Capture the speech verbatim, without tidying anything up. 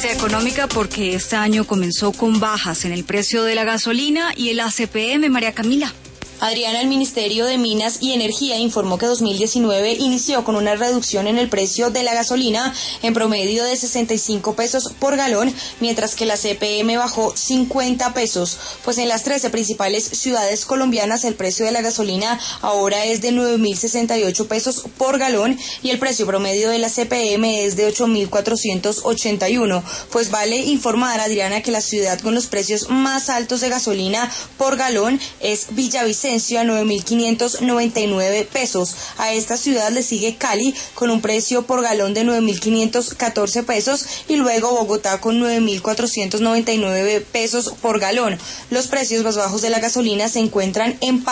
noticia económica porque este año comenzó con bajas en el precio de la gasolina y el A C P M, María Camila. Adriana, el Ministerio de Minas y Energía informó que dos mil diecinueve inició con una reducción en el precio de la gasolina en promedio de sesenta y cinco pesos por galón, mientras que la C P M bajó cincuenta pesos, pues en las trece principales ciudades colombianas el precio de la gasolina ahora es de nueve mil sesenta y ocho pesos por galón y el precio promedio de la C P M es de ocho mil cuatrocientos ochenta y uno. Pues vale informar, Adriana, que la ciudad con los precios más altos de gasolina por galón es Villavicencio, a nueve mil quinientos noventa y nueve pesos. A esta ciudad le sigue Cali con un precio por galón de nueve mil quinientos catorce pesos y luego Bogotá con nueve mil cuatrocientos noventa y nueve pesos por galón. Los precios más bajos de la gasolina se encuentran en